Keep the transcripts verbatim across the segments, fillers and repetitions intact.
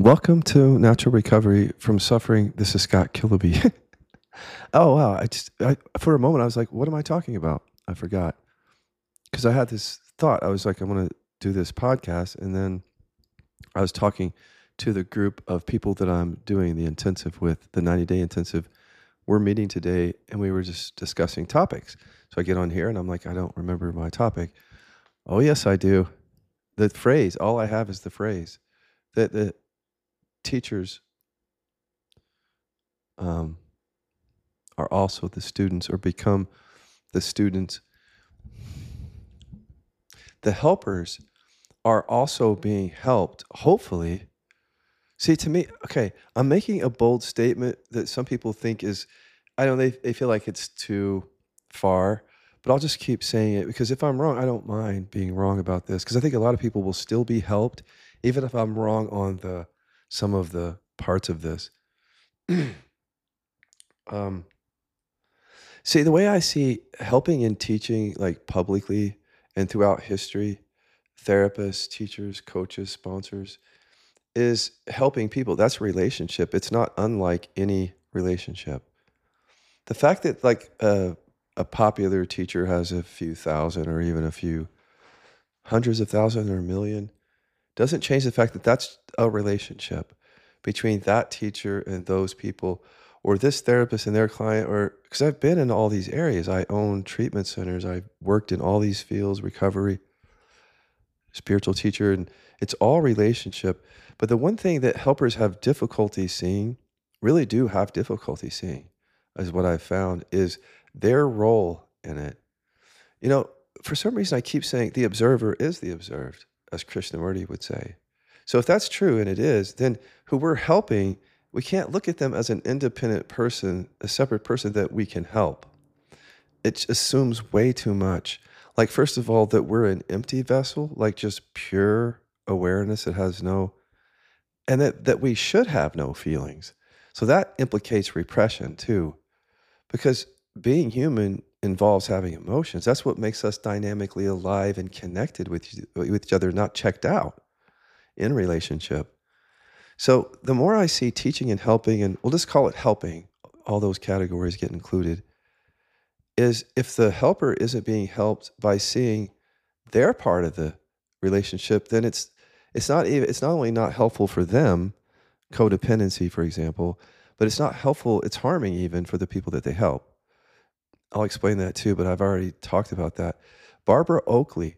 Welcome to Natural Recovery from Suffering. This is Scott Killaby. Oh wow! I just I, for a moment I was like, "What am I talking about?" I forgot because I had this thought. I was like, "I want to do this podcast," and then I was talking to the group of people that I'm doing the intensive with, the ninety day intensive. We're meeting today, and we were just discussing topics. So I get on here, and I'm like, "I don't remember my topic." Oh yes, I do. The phrase. All I have is the phrase that the teachers um, are also the students or become the students. The helpers are also being helped, hopefully. See, to me, okay, I'm making a bold statement that some people think is, I don't know, they, they feel like it's too far, but I'll just keep saying it because if I'm wrong, I don't mind being wrong about this because I think a lot of people will still be helped, even if I'm wrong on the some of the parts of this. um, See, the way I see helping and teaching, like publicly and throughout history, therapists, teachers, coaches, sponsors, is helping people. That's a relationship. It's not unlike any relationship. The fact that like a, a popular teacher has a few thousand or even a few hundreds of thousands or a million doesn't change the fact that that's a relationship between that teacher and those people or this therapist and their client or because I've been in all these areas. I own treatment centers. I've worked in all these fields, recovery, spiritual teacher, and it's all relationship. But the one thing that helpers have difficulty seeing, really do have difficulty seeing, is what I've found, is their role in it. You know, for some reason I keep saying the observer is the observed, as Krishnamurti would say. So if that's true, and it is, then who we're helping, we can't look at them as an independent person, a separate person that we can help. It assumes way too much. Like, first of all, that we're an empty vessel, like just pure awareness that has no, and that, that we should have no feelings. So that implicates repression too, because being human involves having emotions. That's what makes us dynamically alive and connected with, with each other, not checked out in relationship. So the more I see teaching and helping, and we'll just call it helping, all those categories get included, is if the helper isn't being helped by seeing their part of the relationship, then it's it's not even it's not only not helpful for them, codependency, for example, but it's not helpful, it's harming even for the people that they help. I'll explain that too, but I've already talked about that. Barbara Oakley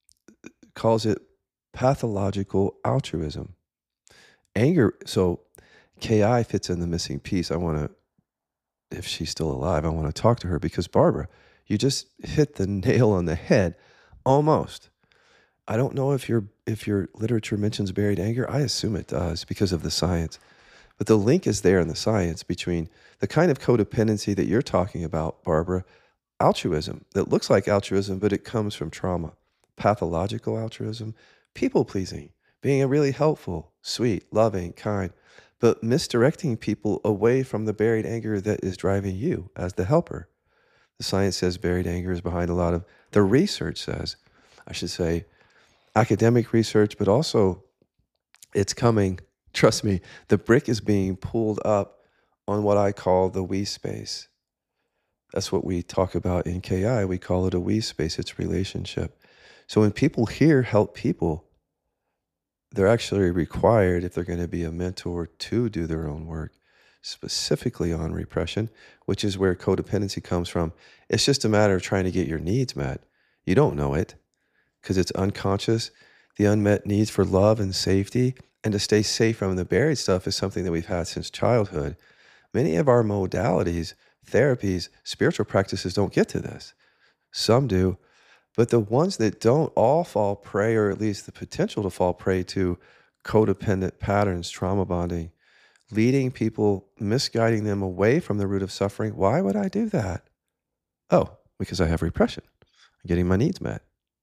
calls it pathological altruism. Anger, so K I fits in the missing piece. I want to if she's still alive, I want to talk to her because Barbara, you just hit the nail on the head, almost. I don't know if your if your literature mentions buried anger. I assume it does because of the science. But the link is there in the science between the kind of codependency that you're talking about, Barbara, altruism that looks like altruism, but it comes from trauma, pathological altruism, people pleasing, being a really helpful, sweet, loving, kind, but misdirecting people away from the buried anger that is driving you as the helper. The science says buried anger is behind a lot of the research says, I should say, academic research, but also it's coming. Trust me, the brick is being pulled up on what I call the we space. That's what we talk about in K I. We call it a we space. It's relationship. So when people here help people, they're actually required, if they're going to be a mentor, to do their own work, specifically on repression, which is where codependency comes from. It's just a matter of trying to get your needs met. You don't know it because it's unconscious. The unmet needs for love and safety and to stay safe from the buried stuff is something that we've had since childhood. Many of our modalities, therapies, spiritual practices don't get to this. Some do. But the ones that don't all fall prey, or at least the potential to fall prey to codependent patterns, trauma bonding, leading people, misguiding them away from the root of suffering. Why would I do that? Oh, because I have repression. I'm getting my needs met.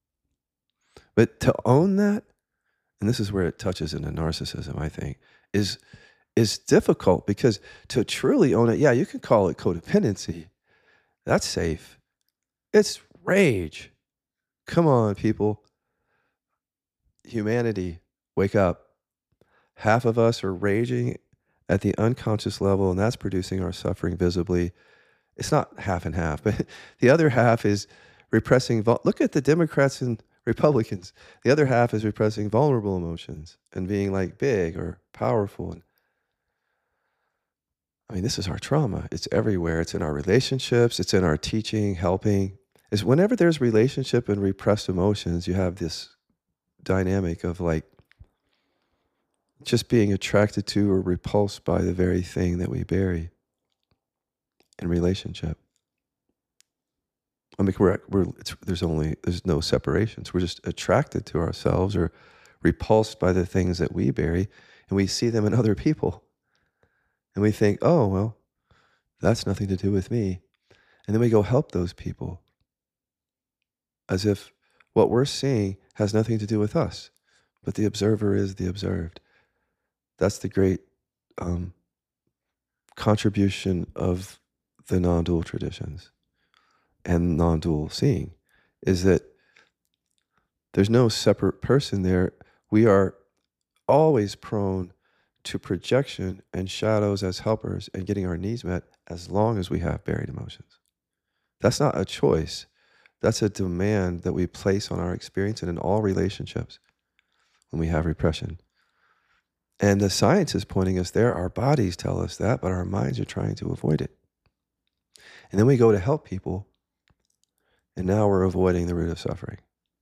But to own that, and this is where it touches into narcissism, I think, is is difficult because to truly own it, yeah, you can call it codependency. That's safe. It's rage. Come on, people. Humanity, wake up. Half of us are raging at the unconscious level, and that's producing our suffering visibly. It's not half and half, but the other half is repressing. Vul- Look at the Democrats and Republicans. The other half is repressing vulnerable emotions and being like big or powerful. And I mean, this is our trauma. It's everywhere. It's in our relationships. It's in our teaching, helping. Is whenever there's relationship and repressed emotions, you have this dynamic of like just being attracted to or repulsed by the very thing that we bury in relationship. I mean, we're, we're it's, there's only there's no separations. We're just attracted to ourselves or repulsed by the things that we bury, and we see them in other people, and we think, oh well, that's nothing to do with me, and then we go help those people, as if what we're seeing has nothing to do with us, but the observer is the observed. That's the great um, contribution of the non-dual traditions and non-dual seeing, is that there's no separate person there. We are always prone to projection and shadows as helpers and getting our needs met as long as we have buried emotions. That's not a choice. That's a demand that we place on our experience and in all relationships when we have repression. And the science is pointing us there. Our bodies tell us that, but our minds are trying to avoid it. And then we go to help people, and now we're avoiding the root of suffering.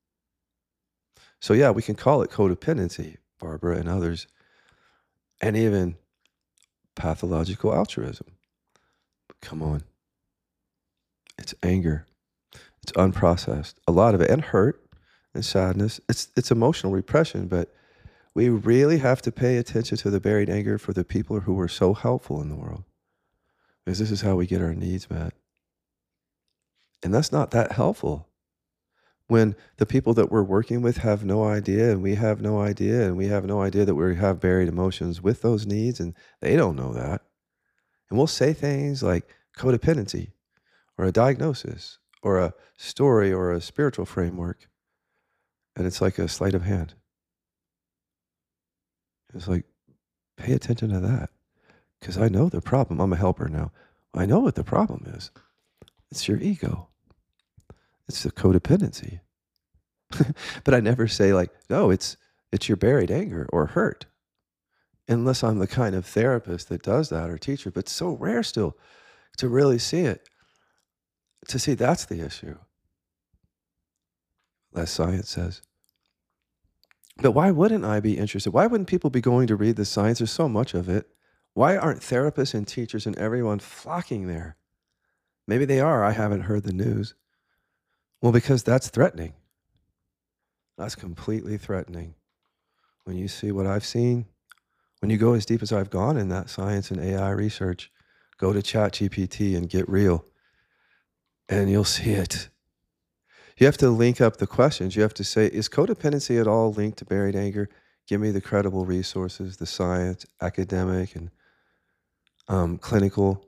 So yeah, we can call it codependency, Barbara and others, and even pathological altruism. But come on. It's anger. It's unprocessed. A lot of it, and hurt and sadness. It's it's emotional repression, but we really have to pay attention to the buried anger for the people who were so helpful in the world. Because this is how we get our needs met. And that's not that helpful. When the people that we're working with have no idea, and we have no idea, and we have no idea that we have buried emotions with those needs, and they don't know that. And we'll say things like codependency, or a diagnosis, or a story, or a spiritual framework. And it's like a sleight of hand. It's like, pay attention to that. Because I know the problem. I'm a helper now. I know what the problem is. It's your ego. It's the codependency. But I never say like, no, it's it's your buried anger or hurt. Unless I'm the kind of therapist that does that or teacher. But it's so rare still to really see it. To see that's the issue. As science says. But why wouldn't I be interested? Why wouldn't people be going to read the science? There's so much of it. Why aren't therapists and teachers and everyone flocking there? Maybe they are. I haven't heard the news. Well, because that's threatening. That's completely threatening. When you see what I've seen, when you go as deep as I've gone in that science and A I research, go to ChatGPT and get real, and you'll see it. You have to link up the questions. You have to say, is codependency at all linked to buried anger? Give me the credible resources, the science, academic, and um, clinical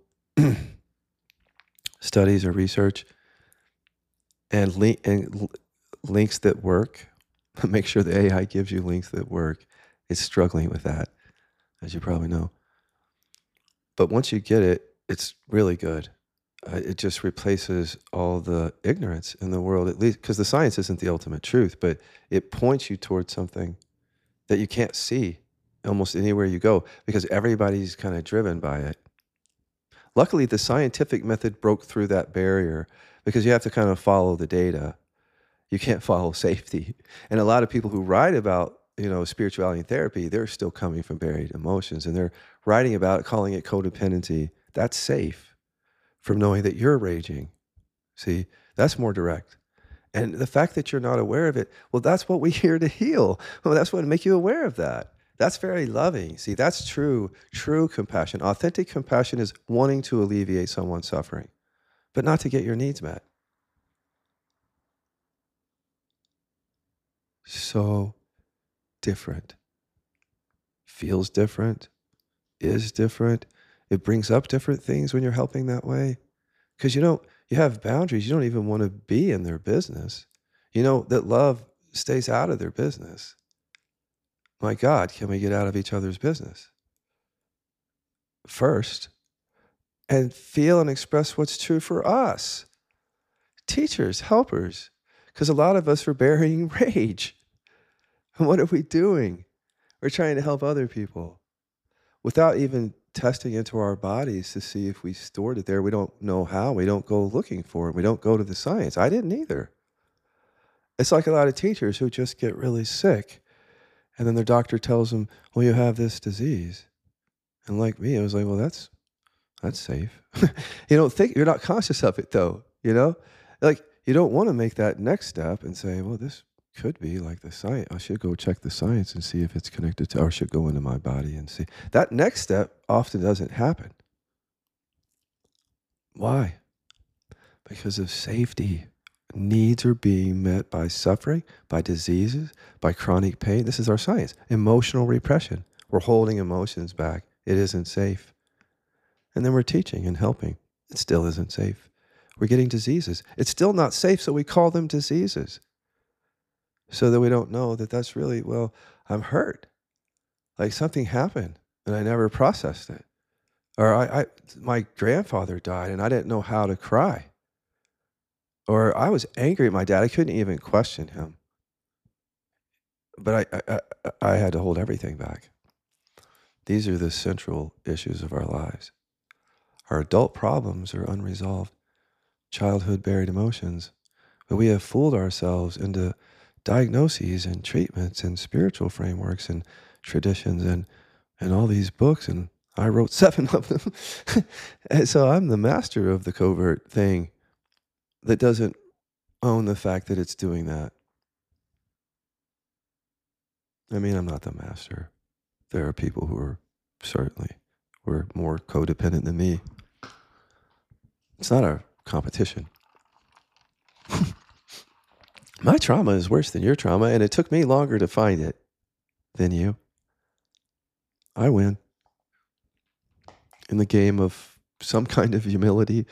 studies or research, and, link, and l- links that work. Make sure the A I gives you links that work. It's struggling with that, as you probably know. But once you get it, it's really good. Uh, it just replaces all the ignorance in the world, at least because the science isn't the ultimate truth, but it points you towards something that you can't see almost anywhere you go because everybody's kind of driven by it. Luckily, the scientific method broke through that barrier because you have to kind of follow the data. You can't follow safety. And a lot of people who write about, you know, spirituality and therapy, they're still coming from buried emotions, and they're writing about it, calling it codependency. That's safe from knowing that you're raging. See, that's more direct. And the fact that you're not aware of it, well, that's what we're here to heal. Well, that's what make you aware of that. That's very loving. See, that's true, true compassion. Authentic compassion is wanting to alleviate someone's suffering, but not to get your needs met. So different. Feels different, is different. It brings up different things when you're helping that way. Because you don't, you have boundaries. You don't even want to be in their business. You know that love stays out of their business. My God, can we get out of each other's business first and feel and express what's true for us? Teachers, helpers, because a lot of us are burying rage. And what are we doing? We're trying to help other people without even testing into our bodies to see if we stored it there. We don't know how. We don't go looking for it. We don't go to the science. I didn't either. It's like a lot of teachers who just get really sick, and then their doctor tells them, well, you have this disease. And like me, I was like, well, that's that's safe. You don't think, you're not conscious of it though, you know? Like, you don't want to make that next step and say, well, this could be like the science. I should go check the science and see if it's connected to, or I should go into my body and see. That next step often doesn't happen. Why? Because of safety. Needs are being met by suffering, by diseases, by chronic pain. This is our science. Emotional repression. We're holding emotions back. It isn't safe. And then we're teaching and helping. It still isn't safe. We're getting diseases. It's still not safe, so we call them diseases. So that we don't know that that's really, well, I'm hurt. Like something happened and I never processed it. Or I, I my grandfather died and I didn't know how to cry. Or I was angry at my dad. I couldn't even question him. But I, I, I, I had to hold everything back. These are the central issues of our lives. Our adult problems are unresolved, childhood buried emotions, but we have fooled ourselves into diagnoses and treatments and spiritual frameworks and traditions and, and all these books, and I wrote seven of them. And so I'm the master of the covert thing that doesn't own the fact that it's doing that. I mean, I'm not the master. There are people who are certainly were more codependent than me. It's not a competition. My trauma is worse than your trauma, and it took me longer to find it than you. I win in the game of some kind of humility.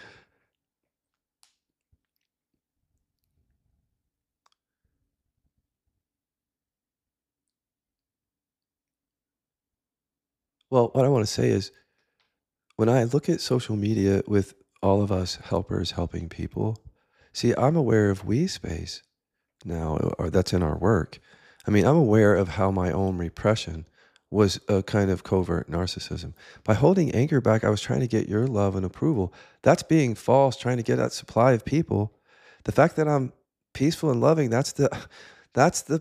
Well, what I want to say is, when I look at social media with all of us helpers helping people, see, I'm aware of we space now, or that's in our work. I mean, I'm aware of how my own repression was a kind of covert narcissism. By holding anger back, I was trying to get your love and approval. That's being false, trying to get that supply of people. The fact that I'm peaceful and loving, that's the that's the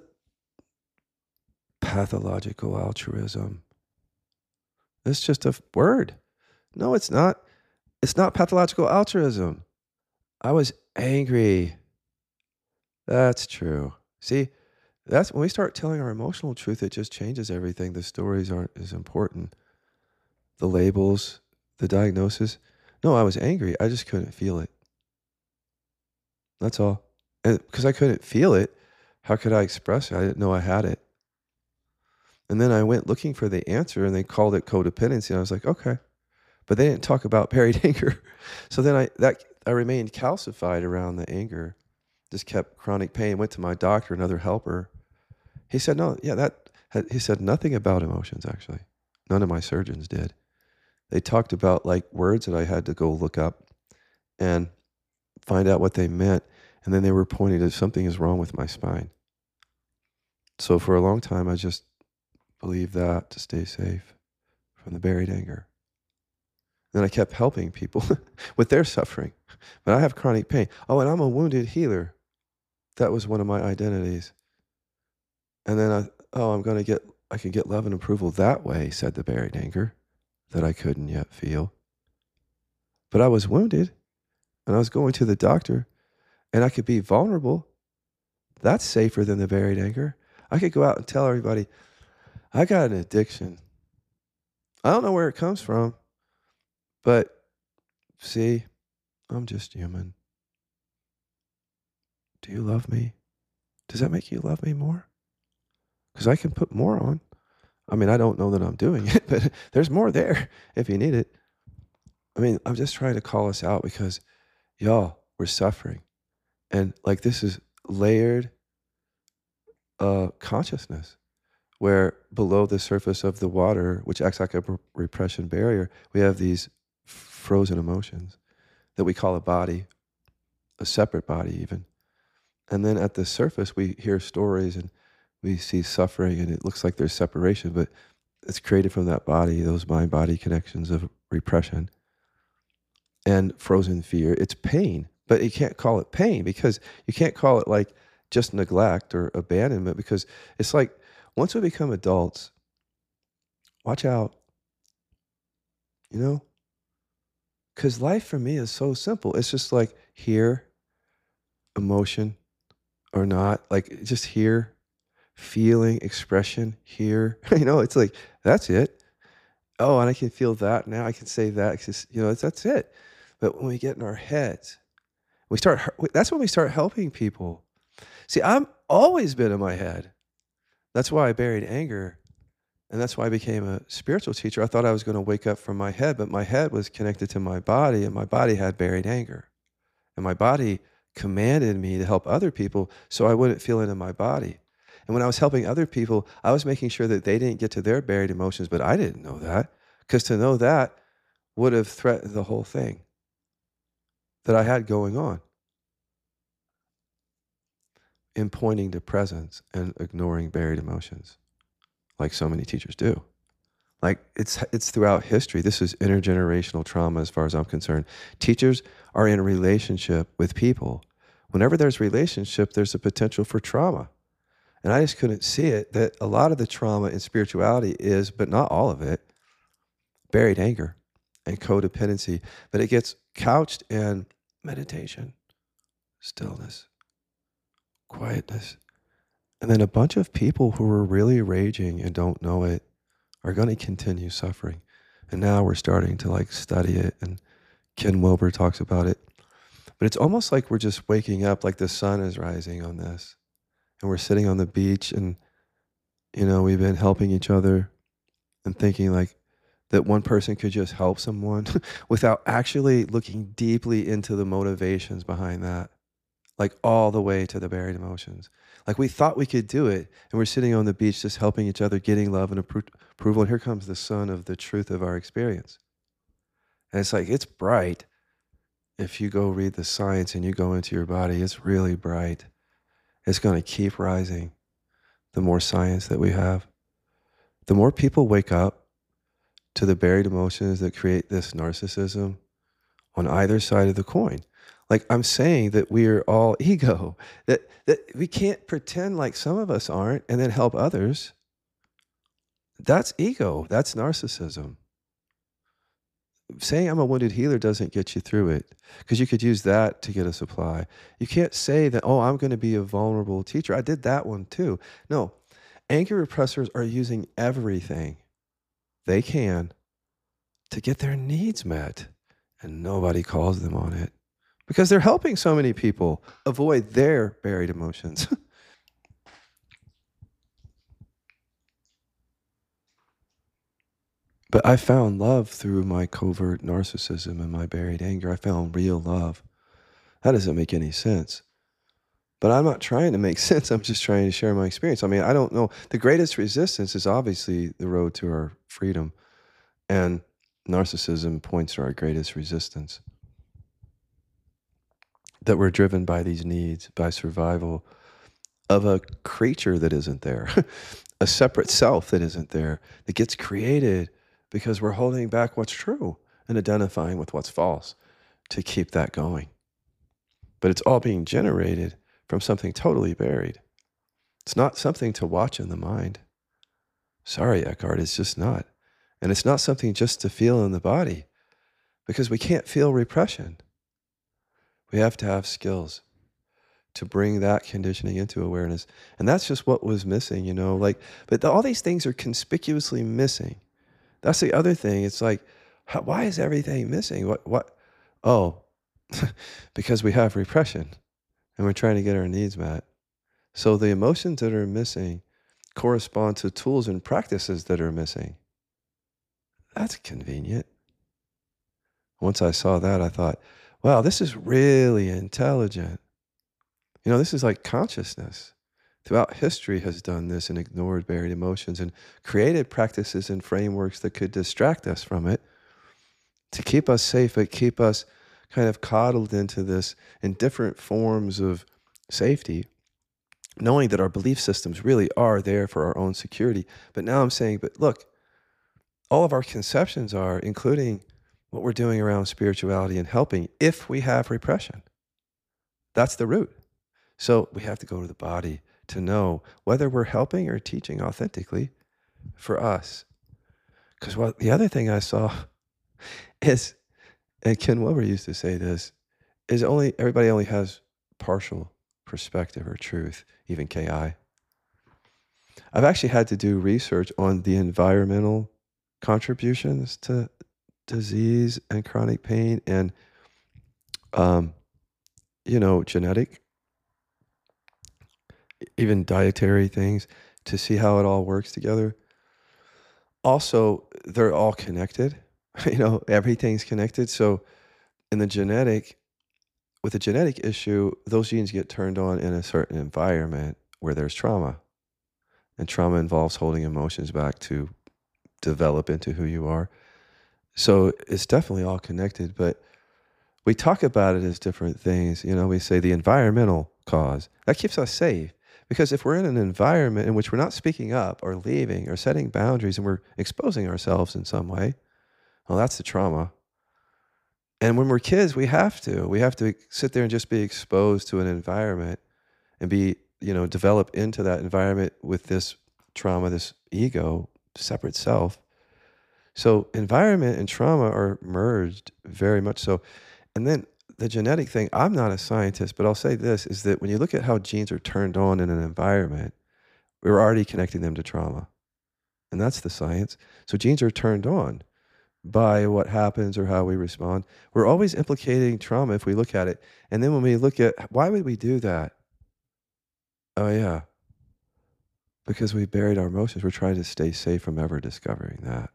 pathological altruism. It's just a word. No, it's not. It's not pathological altruism. I was angry. That's true. See, that's when we start telling our emotional truth, it just changes everything. The stories aren't as important. The labels, the diagnosis. No, I was angry. I just couldn't feel it. That's all. And because I couldn't feel it, how could I express it? I didn't know I had it. And then I went looking for the answer and they called it codependency. And I was like, okay. But they didn't talk about buried anger. So then I that I remained calcified around the anger. Just kept chronic pain. Went to my doctor, another helper. He said, no, yeah, that, he said nothing about emotions, actually. None of my surgeons did. They talked about like words that I had to go look up and find out what they meant. And then they were pointing to something is wrong with my spine. So for a long time, I just believed that to stay safe from the buried anger. Then I kept helping people with their suffering. But I have chronic pain. Oh, and I'm a wounded healer. That was one of my identities. And then I, oh, I'm going to get, I can get love and approval that way, said the buried anger that I couldn't yet feel. But I was wounded and I was going to the doctor and I could be vulnerable. That's safer than the buried anger. I could go out and tell everybody, I got an addiction. I don't know where it comes from, but see, I'm just human. Do you love me? Does that make you love me more? Because I can put more on. I mean, I don't know that I'm doing it, but there's more there if you need it. I mean, I'm just trying to call us out because, y'all, we're suffering. And like this is layered uh, consciousness. where below the surface of the water, which acts like a re- repression barrier, we have these f- frozen emotions that we call a body, a separate body even. And then at the surface, we hear stories and we see suffering, and it looks like there's separation, but it's created from that body, those mind-body connections of repression and frozen fear. It's pain, but you can't call it pain because you can't call it like just neglect or abandonment, because it's like once we become adults, watch out, you know? Because life for me is so simple. It's just like here, emotion or not, like just here, feeling, expression, here. You know, it's like, that's it. Oh, and I can feel that now. I can say that. It's just, you know, that's, that's it. But when we get in our heads, we start, that's when we start helping people. See, I've always been in my head. That's why I buried anger. And that's why I became a spiritual teacher. I thought I was going to wake up from my head, but my head was connected to my body, and my body had buried anger. And my body commanded me to help other people so I wouldn't feel it in my body. And when I was helping other people, I was making sure that they didn't get to their buried emotions, but I didn't know that, because to know that would have threatened the whole thing that I had going on in pointing to presence and ignoring buried emotions, like so many teachers do. Like it's it's throughout history. This is intergenerational trauma as far as I'm concerned. Teachers are in a relationship with people. Whenever there's relationship, there's a potential for trauma. And I just couldn't see it, that a lot of the trauma in spirituality is, but not all of it, buried anger and codependency. But it gets couched in meditation, stillness, quietness. And then a bunch of people who are really raging and don't know it are going to continue suffering. And now we're starting to like study it, and Ken Wilber talks about it. But it's almost like we're just waking up, like the sun is rising on this. And we're sitting on the beach, and, you know, we've been helping each other and thinking like that one person could just help someone without actually looking deeply into the motivations behind that, like all the way to the buried emotions. Like we thought we could do it, and we're sitting on the beach just helping each other, getting love and appro- approval. And here comes the sun of the truth of our experience. And it's like, it's bright. If you go read the science and you go into your body, it's really bright. It's going to keep rising. The more science that we have, the more people wake up to the buried emotions that create this narcissism on either side of the coin. Like I'm saying that we are all ego, that, that we can't pretend like some of us aren't and then help others. That's ego. That's narcissism. Saying I'm a wounded healer doesn't get you through it, because you could use that to get a supply. You can't say that, oh, I'm going to be a vulnerable teacher. I did that one too. No, anger repressors are using everything they can to get their needs met, and nobody calls them on it because they're helping so many people avoid their buried emotions. But I found love through my covert narcissism and my buried anger. I found real love. That doesn't make any sense. But I'm not trying to make sense. I'm just trying to share my experience. I mean, I don't know. The greatest resistance is obviously the road to our freedom. And narcissism points to our greatest resistance. That we're driven by these needs, by survival of a creature that isn't there, a separate self that isn't there, that gets created because we're holding back what's true and identifying with what's false to keep that going. But it's all being generated from something totally buried. It's not something to watch in the mind. Sorry, Eckhart, it's just not. And it's not something just to feel in the body, because we can't feel repression. We have to have skills to bring that conditioning into awareness. And that's just what was missing, you know, like, but the, all these things are conspicuously missing. That's the other thing. It's like, how, why is everything missing? What, what? Oh, because we have repression and we're trying to get our needs met. So the emotions that are missing correspond to tools and practices that are missing. That's convenient. Once I saw that, I thought, wow, this is really intelligent. You know, this is like consciousness. throughout history has done this and ignored buried emotions and created practices and frameworks that could distract us from it to keep us safe, but keep us kind of coddled into this in different forms of safety, knowing that our belief systems really are there for our own security. But now I'm saying, but look, all of our conceptions are, including what we're doing around spirituality and helping, if we have repression. That's the root. So we have to go to the body to know whether we're helping or teaching authentically for us. Because what the other thing I saw is, and Ken Wilber used to say this, is only everybody only has partial perspective or truth, even K I. I've actually had to do research on the environmental contributions to disease and chronic pain and, um, you know, genetic, even dietary things to see how it all works together. Also, they're all connected. You know, everything's connected. So in the genetic, with a genetic issue, those genes get turned on in a certain environment where there's trauma. And trauma involves holding emotions back to develop into who you are. So it's definitely all connected, but we talk about it as different things. You know, we say the environmental cause. That keeps us safe because if we're in an environment in which we're not speaking up or leaving or setting boundaries and we're exposing ourselves in some way, well, that's the trauma. And when we're kids, we have to. We have to sit there and just be exposed to an environment and be, you know, develop into that environment with this trauma, this ego, separate self. So environment and trauma are merged very much so. And then the genetic thing, I'm not a scientist, but I'll say this, is that when you look at how genes are turned on in an environment, we're already connecting them to trauma. And that's the science. So genes are turned on by what happens or how we respond. We're always implicating trauma if we look at it. And then when we look at, why would we do that? Oh, yeah. Because we buried our emotions. We're trying to stay safe from ever discovering that.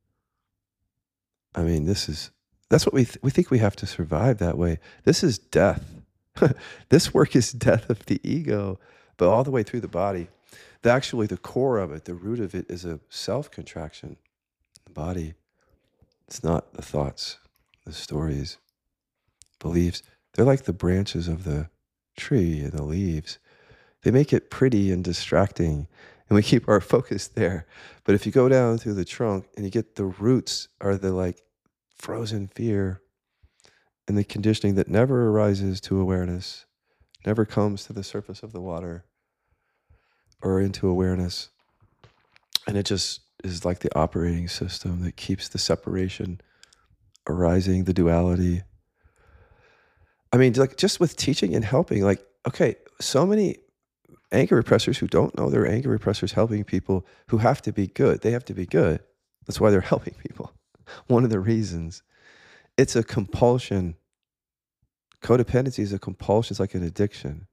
I mean, this is, that's what we, th- we think we have to survive that way. This is death. This work is death of the ego, but all the way through the body. The, actually, the core of it, the root of it is a self-contraction. The body, it's not the thoughts, the stories, beliefs. They're like the branches of the tree and the leaves. They make it pretty and distracting, and we keep our focus there. But if you go down through the trunk and you get the roots are the like frozen fear and the conditioning that never arises to awareness, never comes to the surface of the water or into awareness. And it just is like the operating system that keeps the separation arising, the duality. I mean, like just with teaching and helping, like, okay, so many anger repressors who don't know they're anger repressors helping people who have to be good. They have to be good. That's why they're helping people. One of the reasons. It's a compulsion. Codependency is a compulsion. It's like an addiction.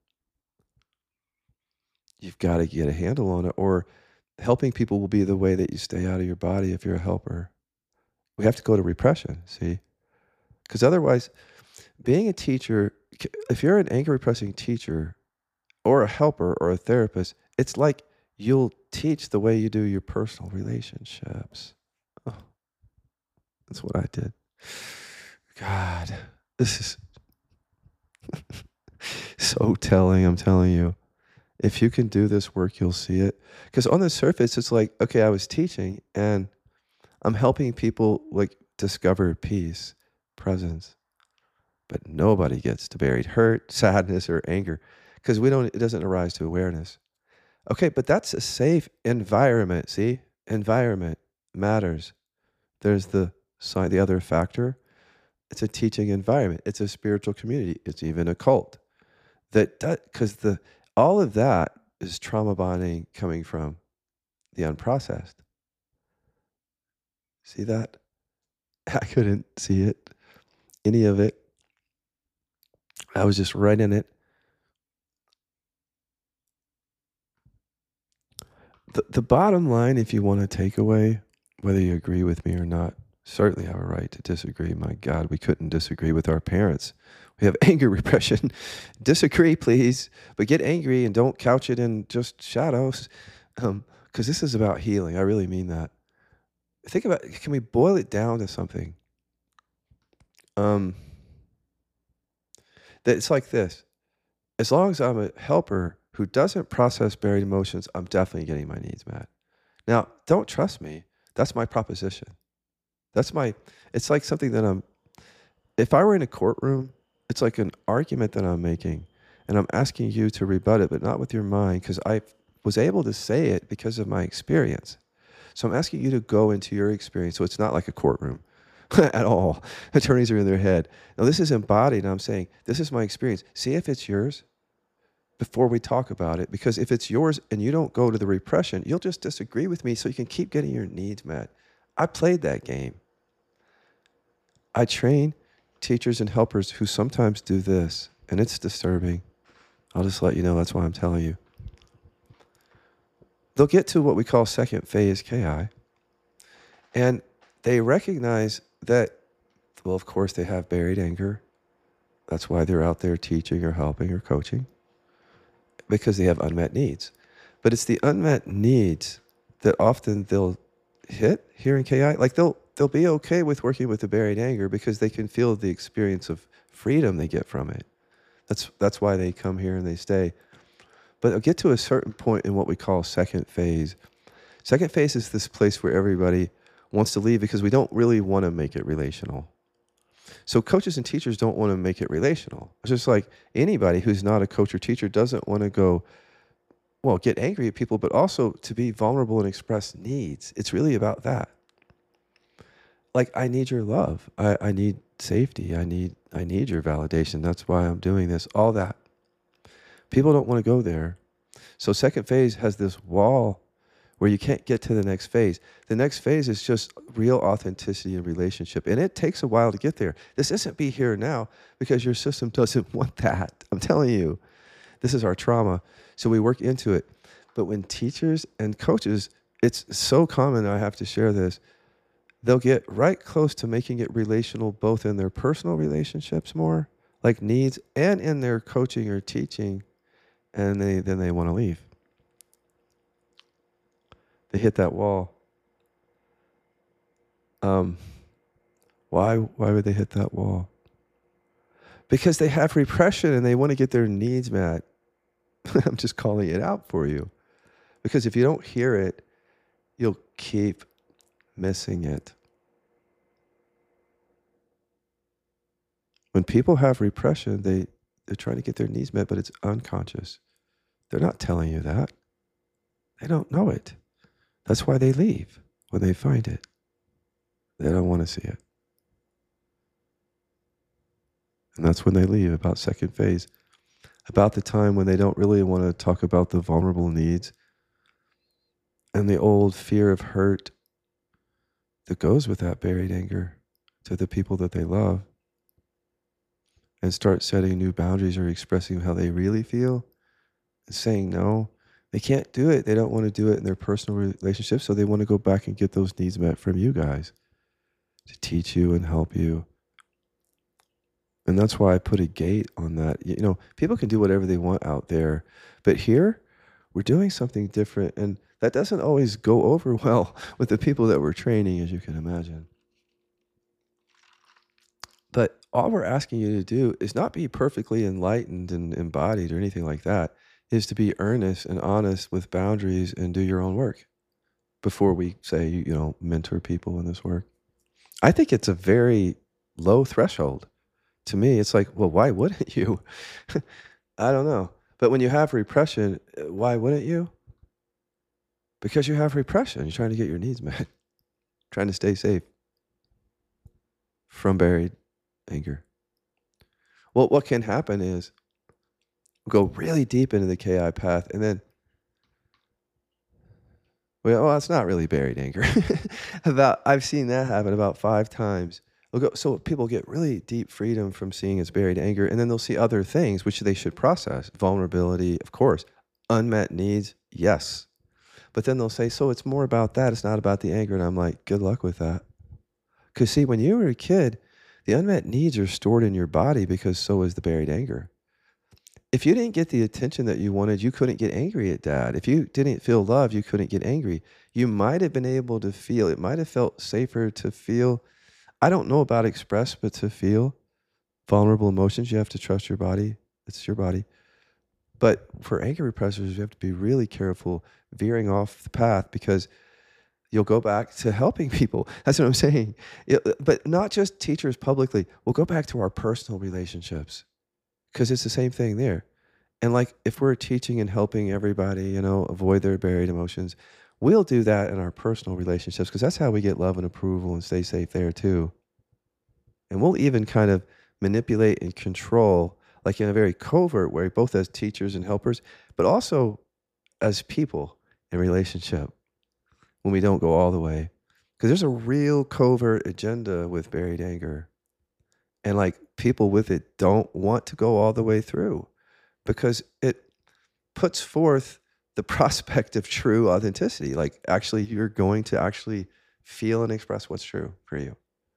You've got to get a handle on it, or helping people will be the way that you stay out of your body if you're a helper. We have to go to repression, see? Because otherwise, being a teacher, if you're an anger repressing teacher or a helper or a therapist, it's like you'll teach the way you do your personal relationships. Oh, that's what I did. God, this is so telling, I'm telling you. If you can do this work, you'll see it. Because on the surface, it's like, okay, I was teaching and I'm helping people like discover peace, presence. But nobody gets to buried hurt, sadness, or anger because we don't, it doesn't arise to awareness. Okay, but that's a safe environment. See, environment matters. There's the side, the other factor. It's a teaching environment. It's a spiritual community. It's even a cult. That because the all of that is trauma bonding coming from the unprocessed. See that? I couldn't see it, any of it. I was just right in it. The, the bottom line, if you want to take away, whether you agree with me or not, certainly have a right to disagree. My God, we couldn't disagree with our parents. We have anger repression. Disagree, please, but get angry and don't couch it in just shadows. Um, because this is about healing. I really mean that. Think about, can we boil it down to something? Um, that it's like this. As long as I'm a helper who doesn't process buried emotions, I'm definitely getting my needs met. Now, don't trust me. That's my proposition. That's my, it's like something that I'm, if I were in a courtroom, it's like an argument that I'm making, and I'm asking you to rebut it, but not with your mind, because I was able to say it because of my experience. So I'm asking you to go into your experience. So it's not like a courtroom at all. Attorneys are in their head. Now, this is embodied, and I'm saying, this is my experience. See if it's yours before we talk about it, because if it's yours and you don't go to the repression, you'll just disagree with me so you can keep getting your needs met. I played that game. I train teachers and helpers who sometimes do this, and it's disturbing. I'll just let you know, that's why I'm telling you. They'll get to what we call second phase K I, and they recognize that, well, of course, they have buried anger. That's why they're out there teaching or helping or coaching, because they have unmet needs. But it's the unmet needs that often they'll hit here in K I. Like they'll they'll be okay with working with the buried anger because they can feel the experience of freedom they get from it. That's that's why they come here and they stay. But they'll get to a certain point in what we call second phase. Second phase is this place where everybody wants to leave because we don't really want to make it relational. So coaches and teachers don't want to make it relational. It's just like anybody who's not a coach or teacher doesn't want to go, well, get angry at people, but also to be vulnerable and express needs. It's really about that. Like, I need your love. I, I need safety. I need I need your validation. That's why I'm doing this. All that. People don't want to go there. So second phase has this wall where you can't get to the next phase. The next phase is just real authenticity and relationship. And it takes a while to get there. This isn't be here now because your system doesn't want that. I'm telling you, this is our trauma. So we work into it. But when teachers and coaches, it's so common, I have to share this, they'll get right close to making it relational, both in their personal relationships more, like needs, and in their coaching or teaching, and they then they want to leave. They hit that wall. Um, why why would they hit that wall? Because they have repression and they want to get their needs met. I'm just calling it out for you. Because if you don't hear it, you'll keep missing it. When people have repression, they, they're trying to get their needs met, but it's unconscious. They're not telling you that. They don't know it. That's why they leave when they find it. They don't want to see it. And that's when they leave, about second phase. About the time when they don't really want to talk about the vulnerable needs and the old fear of hurt that goes with that buried anger to the people that they love, and start setting new boundaries or expressing how they really feel and saying no. They can't do it. They don't want to do it in their personal relationships, so they want to go back and get those needs met from you guys to teach you and help you. And that's why I put a gate on that. You know, people can do whatever they want out there, but here we're doing something different, and that doesn't always go over well with the people that we're training, as you can imagine. But all we're asking you to do is not be perfectly enlightened and embodied or anything like that, is to be earnest and honest with boundaries and do your own work before we say, you know, mentor people in this work. I think it's a very low threshold. To me, it's like, well, why wouldn't you? I don't know. But when you have repression, why wouldn't you? Because you have repression. You're trying to get your needs met, trying to stay safe from buried anger. Well, what can happen is we'll go really deep into the K I path, and then, well, well it's not really buried anger. About I've seen that happen about five times. We'll go, so people get really deep freedom from seeing as buried anger, and then they'll see other things which they should process. Vulnerability, of course. Unmet needs, yes. But then they'll say, so it's more about that. It's not about the anger. And I'm like, good luck with that. 'Cause see, when you were a kid, the unmet needs are stored in your body because so is the buried anger. If you didn't get the attention that you wanted, you couldn't get angry at dad. If you didn't feel love, you couldn't get angry. You might have been able to feel it might have felt safer to feel I don't know about express, but to feel vulnerable emotions, you have to trust your body. It's your body. But for anger repressors, you have to be really careful veering off the path because you'll go back to helping people. That's what I'm saying. It uh, but not just teachers publicly. We'll go back to our personal relationships, 'cause it's the same thing there. And, like, if we're teaching and helping everybody, you know, avoid their buried emotions, we'll do that in our personal relationships 'cause that's how we get love and approval and stay safe there too. And we'll even kind of manipulate and control, like, in a very covert way, both as teachers and helpers, but also as people in relationship when we don't go all the way. 'Cause there's a real covert agenda with buried anger. And, like, people with it don't want to go all the way through because it puts forth the prospect of true authenticity. Like, actually, you're going to actually feel and express what's true for you.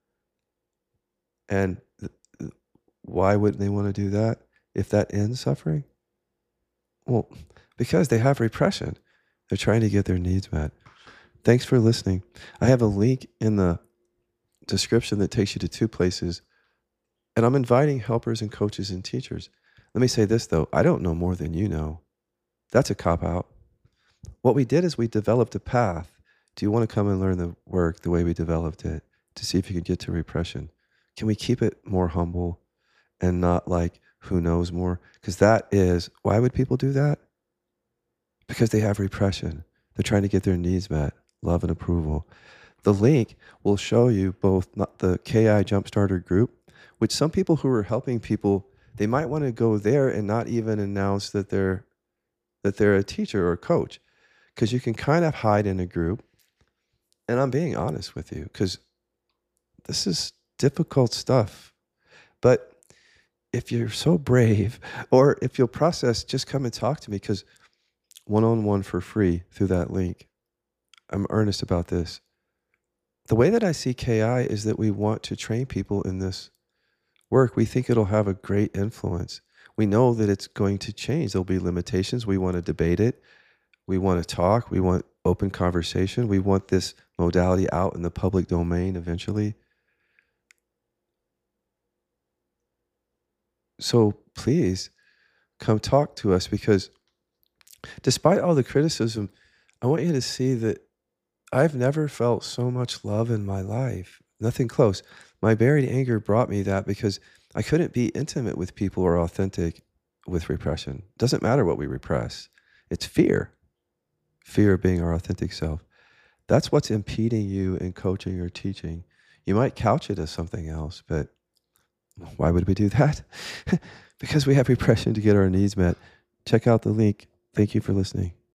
And th th why wouldn't they wanna do that if that ends suffering? Well, because they have repression. They're trying to get their needs met. Thanks for listening. I have a link in the description that takes you to two places, and I'm inviting helpers and coaches and teachers. Let me say this, though. I don't know more than you know. That's a cop-out. What we did is we developed a path. Do you wanna come and learn the work the way we developed it to see if you could get to repression? Can we keep it more humble and not like, who knows more? 'Cause that is why would people do that? Because they have repression. They're trying to get their needs met, love and approval. The link will show you both not the K I Jumpstarter group, which some people who are helping people, they might wanna go there and not even announce that they're that they're a teacher or a coach, 'cause you can kind of hide in a group. And I'm being honest with you 'cause this is difficult stuff. But if you're so brave or if you'll process, just come and talk to me 'cause one-on-one for free through that link. I'm earnest about this. The way that I see K I is that we want to train people in this work. We think it'll have a great influence. We know that it's going to change. There'll be limitations. We wanna debate it. We wanna talk. We want open conversation. We want this modality out in the public domain eventually. So, please come talk to us because despite all the criticism, I want you to see that I've never felt so much love in my life. Nothing close. My buried anger brought me that because I couldn't be intimate with people or authentic with repression. Doesn't matter what we repress. It's fear. Fear of being our authentic self. That's what's impeding you in coaching or teaching. You might couch it as something else, but why would we do that? Because we have repression to get our needs met. Check out the link. Thank you for listening.